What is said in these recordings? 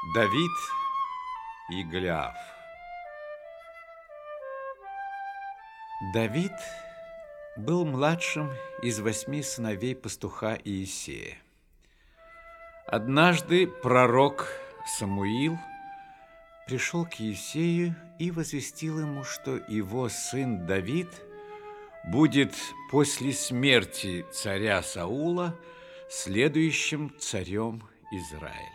Давид и Голиаф. Давид был младшим из 8 сыновей пастуха Иисея. Однажды пророк Самуил пришел к Иисею и возвестил ему, что его сын Давид будет после смерти царя Саула следующим царем Израиля.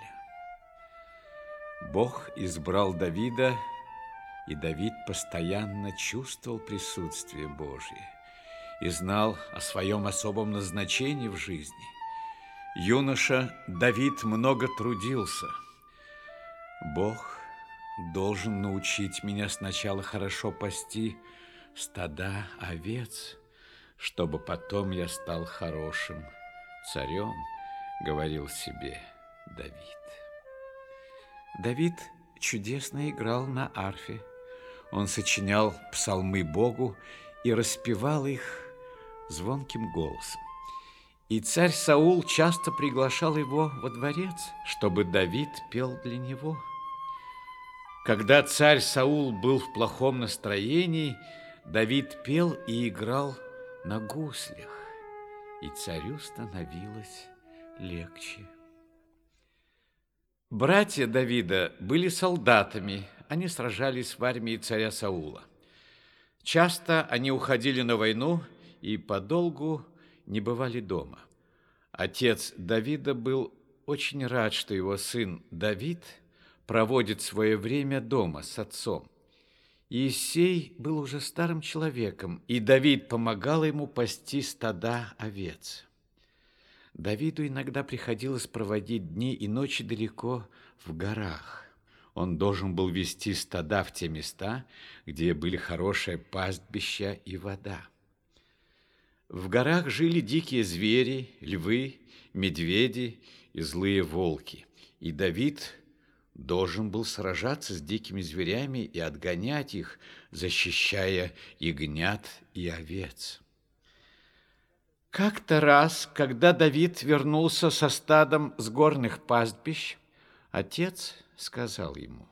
Бог избрал Давида, и Давид постоянно чувствовал присутствие Божье и знал о своем особом назначении в жизни. Юноша Давид много трудился. Бог должен научить меня сначала хорошо пасти стада овец, чтобы потом я стал хорошим царем, говорил себе Давид. Давид чудесно играл на арфе. Он сочинял псалмы Богу и распевал их звонким голосом. И царь Саул часто приглашал его во дворец, чтобы Давид пел для него. Когда царь Саул был в плохом настроении, Давид пел и играл на гуслях, и царю становилось легче. Братья Давида были солдатами, они сражались в армии царя Саула. Часто они уходили на войну и подолгу не бывали дома. Отец Давида был очень рад, что его сын Давид проводит свое время дома с отцом. Иисей был уже старым человеком, и Давид помогал ему пасти стада овец. Давиду иногда приходилось проводить дни и ночи далеко в горах. Он должен был вести стада в те места, где были хорошее пастбище и вода. В горах жили дикие звери, львы, медведи и злые волки. И Давид должен был сражаться с дикими зверями и отгонять их, защищая ягнят и овец. Как-то раз, когда Давид вернулся со стадом с горных пастбищ, отец сказал ему: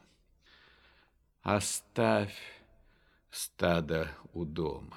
«Оставь стадо у дома.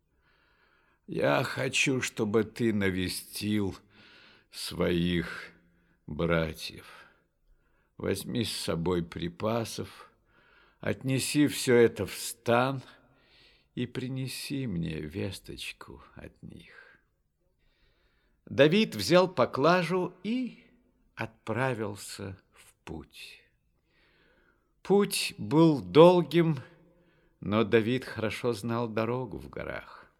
Я хочу, чтобы ты навестил своих братьев. Возьми с собой припасов, отнеси все это в стан и принеси мне весточку от них». Давид взял поклажу и отправился в путь. Путь был долгим, но Давид хорошо знал дорогу в горах.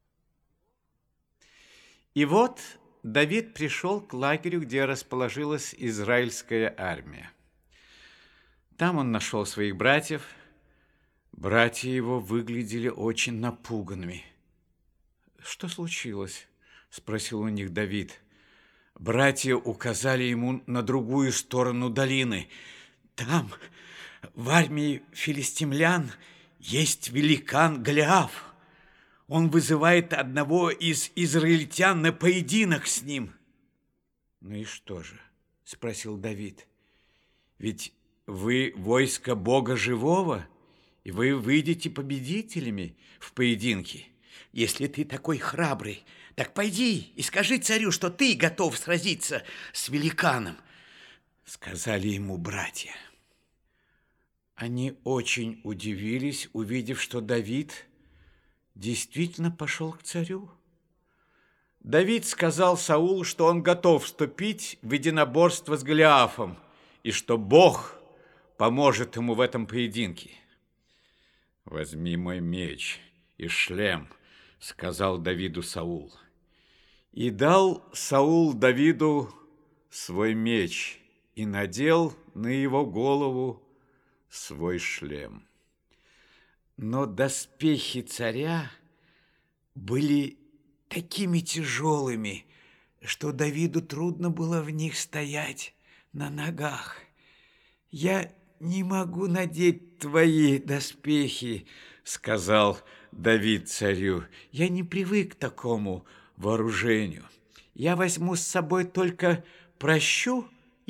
И вот Давид пришел к лагерю, где расположилась израильская армия. Там он нашел своих братьев. Братья его выглядели очень напуганными. «Что случилось?» – спросил у них Давид. Братья указали ему на другую сторону долины. «Там, в армии филистимлян, есть великан Голиаф. Он вызывает одного из израильтян на поединок с ним». «Ну и что же?» – спросил Давид. «Ведь вы войско Бога живого, и вы выйдете победителями в поединке. Если ты такой храбрый, так пойди и скажи царю, что ты готов сразиться с великаном», — сказали ему братья. Они очень удивились, увидев, что Давид действительно пошел к царю. Давид сказал Саулу, что он готов вступить в единоборство с Голиафом и что Бог поможет ему в этом поединке. «Возьми мой меч и шлем», — сказал Давиду Саул. И дал Саул Давиду свой меч и надел на его голову свой шлем. Но доспехи царя были такими тяжелыми, что Давиду трудно было в них стоять на ногах. «Я не могу надеть твои доспехи», — сказал Давид царю. «Я не привык к такому вооружению. Я возьму с собой только пращу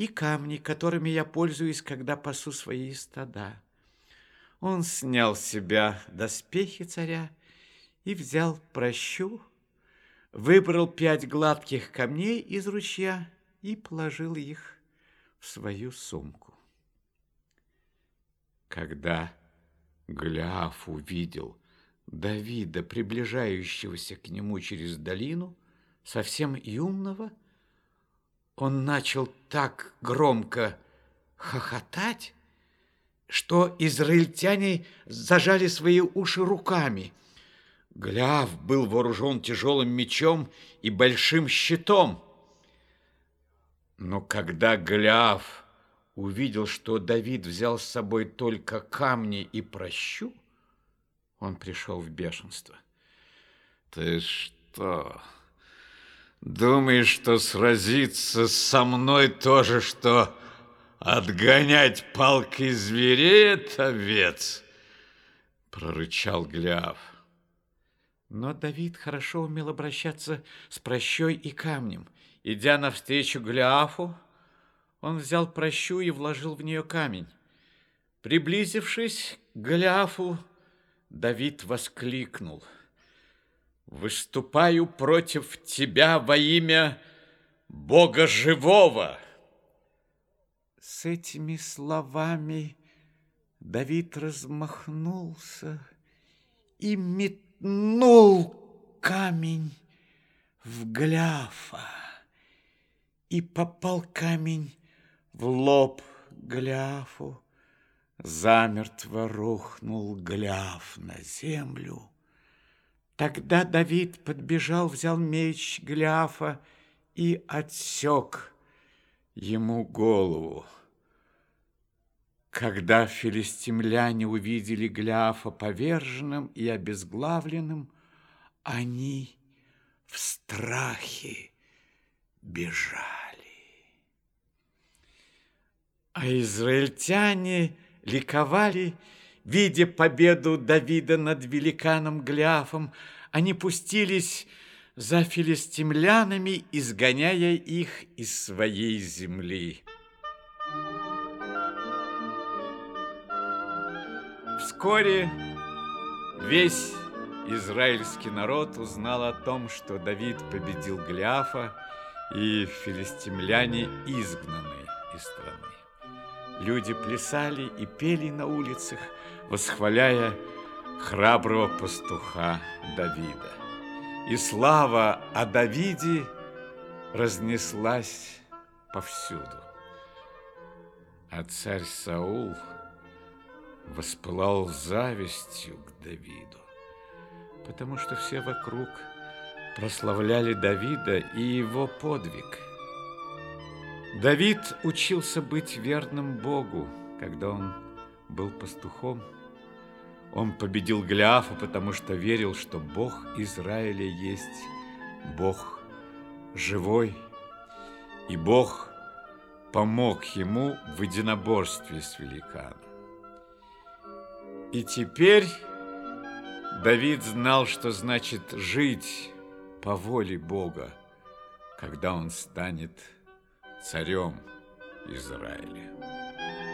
и камни, которыми я пользуюсь, когда пасу свои стада». Он снял с себя доспехи царя и взял пращу, выбрал 5 гладких камней из ручья и положил их в свою сумку. Когда Голиаф увидел Давида, приближающегося к нему через долину, совсем юного, он начал так громко хохотать, что израильтяне зажали свои уши руками. Голиаф был вооружен тяжелым мечом и большим щитом. Но когда Голиаф увидел, что Давид взял с собой только камни и пращу, он пришел в бешенство. «Ты что, думаешь, что сразиться со мной то же, что отгонять палкой зверей от овец?» прорычал Голиаф. Но Давид хорошо умел обращаться с пращой и камнем. Идя навстречу Голиафу, он взял пращу и вложил в нее камень. Приблизившись к Голиафу, Давид воскликнул: «Выступаю против тебя во имя Бога живого!» С этими словами Давид размахнулся и метнул камень в Голиафа. И попал камень в лоб Голиафу. Замертво рухнул Голиаф на землю. Тогда Давид подбежал, взял меч Голиафа и отсек ему голову. Когда филистимляне увидели Голиафа поверженным и обезглавленным, они в страхе бежали. А израильтяне ликовали, видя победу Давида над великаном Голиафом. Они пустились за филистимлянами, изгоняя их из своей земли. Вскоре весь израильский народ узнал о том, что Давид победил Голиафа, и филистимляне изгнаны из страны. Люди плясали и пели на улицах, восхваляя храброго пастуха Давида. И слава о Давиде разнеслась повсюду. А царь Саул воспылал завистью к Давиду, потому что все вокруг прославляли Давида и его подвиг. Давид учился быть верным Богу, когда он был пастухом. Он победил Голиафа, потому что верил, что Бог Израиля есть Бог живой, и Бог помог ему в единоборстве с великаном. И теперь Давид знал, что значит жить по воле Бога, когда он станет царем Израиля.